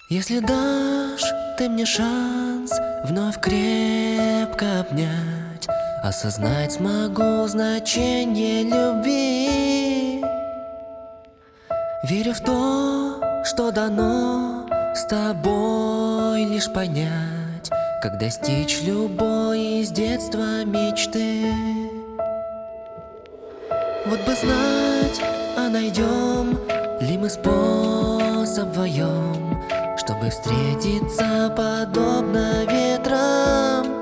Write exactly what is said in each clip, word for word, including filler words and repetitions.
Если дашь ты мне шанс вновь крепко обнять, осознать смогу значение любви. Верю в то, что дано с тобой лишь понять, как достичь любой из детства мечты. Вот бы знать, а найдем ли мы способ вдвоем, чтобы встретиться подобно ветрам.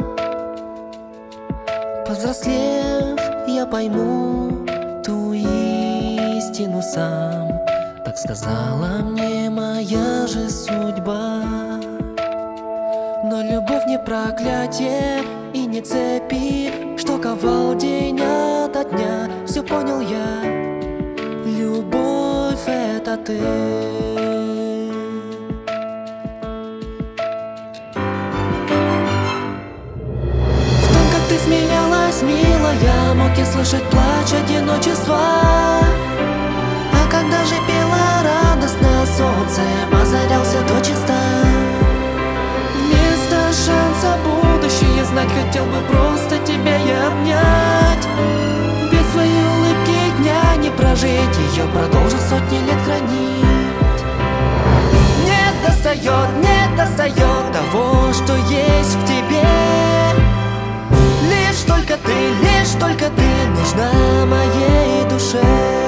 Повзрослев, я пойму ту истину сам. Так сказала мне моя же судьба. Но любовь не проклятие и не цепи, что ковал день ото дня. Все понял я, любовь — это ты. В том, как ты смеялась, милая, мог я слышать плач одиночества. А когда же пела радостно солнцем, озарялся дочисто. Вместо шанса будущее знать, хотел бы просто тебя я обнять. Без своей улыбки дня не прожить, ее продолжу сотни лет хранить. Не достает, не достает того, что есть в тебе. Лишь только ты, лишь только ты нужна моей душе.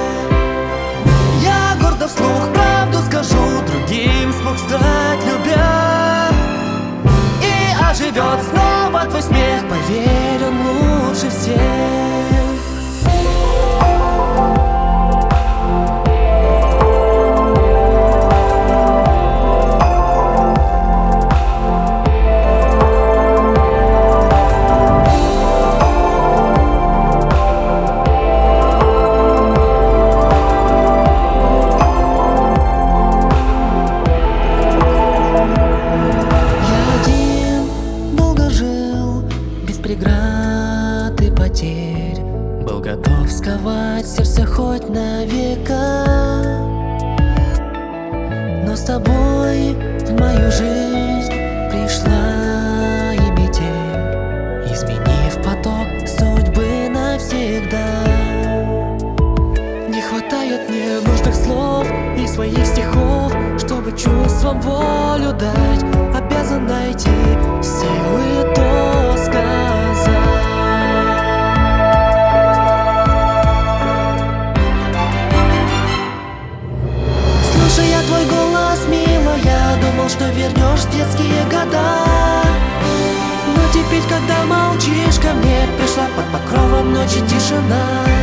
Я гордо вслух правду скажу, другим смог стать, любя. И оживет снова твой смех, поверь, он лучше всех. Преград и потерь, был готов сковать сердце хоть на века. Но с тобой в мою жизнь пришла и метель, изменив поток судьбы навсегда. Не хватает мне нужных слов и своих стихов, чтобы чувствам волю дать. Обязан найти силы то сказать. Слушая твой голос, милая, думал, что вернешь детские года. Но теперь, когда молчишь ко мне, пришла под покровом ночи тишина.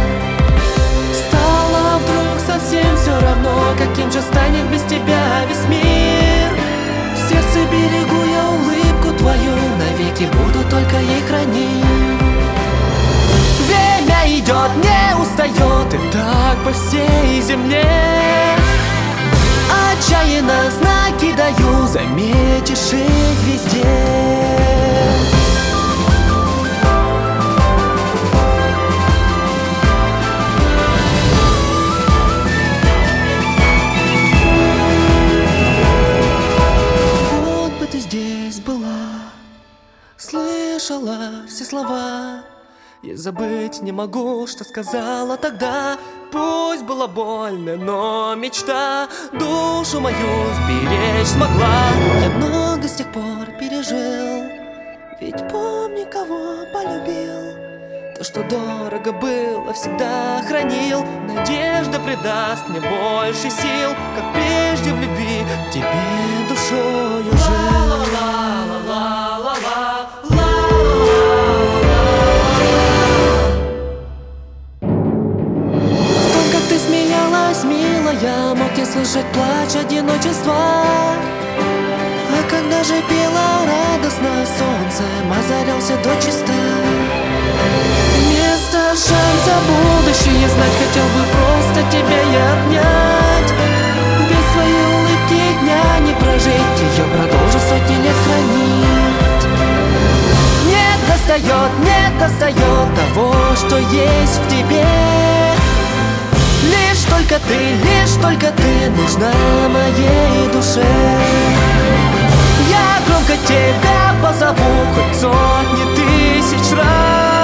Стало вдруг совсем все равно, каким же станет без тебя весь мир. В сердце берегу я улыбку твою, навеки буду только ей хранить. Время идет, не устает, и так по всей земле. Отчаянно знаки даю, заметишь их везде. Слышала все слова, я забыть не могу, что сказала тогда. Пусть было больно, но мечта душу мою сберечь смогла. Я много с тех пор пережил, ведь помню, кого полюбил. То, что дорого было, всегда хранил. Надежда придаст мне больше сил, как прежде в любви тебе душою жил. Милая, мог я слышать плач одиночества. А когда же пела радостно солнцем, озарялся дочисто. Вместо шанса будущее знать, хотел бы просто тебя я обнять. Без своей улыбки дня не прожить, ее продолжу сотни лет хранить. Не достает, не достает того, что есть в тебе. Лишь только только ты, лишь только ты нужна моей душе. Я громко тебя позову хоть сотни тысяч раз.